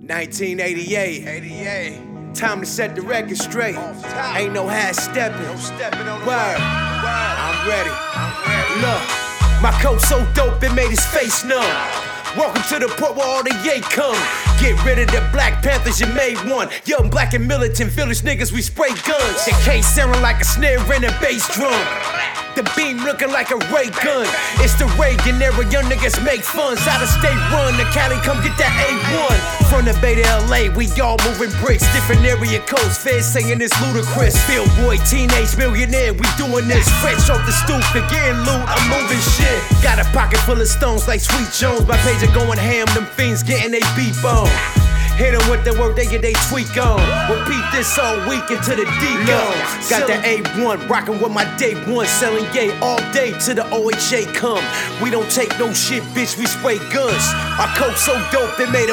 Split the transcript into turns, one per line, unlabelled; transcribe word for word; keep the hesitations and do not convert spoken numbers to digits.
nineteen eighty-eight.
eighty-eight.
Time to set the record straight. Ain't no half stepping.
No stepping on the
Word.
Word.
I'm ready.
I'm ready.
Look, my coat so dope it made his face numb. Welcome to the port where all the yay come. Get rid of the Black Panthers, you made one. Young, black, and militant village niggas, we spray guns. The case sounding like a snare and a bass drum. The beam looking like a ray gun. It's the Reagan era, young niggas make funds. Out of state run, the Cali come get that A one. From the Bay to L A, we all moving bricks. Different area codes, feds saying it's ludicrous. Billboy, teenage millionaire, we doing this. Fresh off the stoop, again loot, I'm moving shit. Got a pocket full of stones like Sweet Jones. My page are going ham, them fiends getting they beat bone. Hit them with the work, they get they tweak on. Repeat this all week until the D goes. Got the A one, rockin' with my day one. Selling yay all day till the O H A come. We don't take no shit, bitch, we spray guns. Our coat so dope, it made a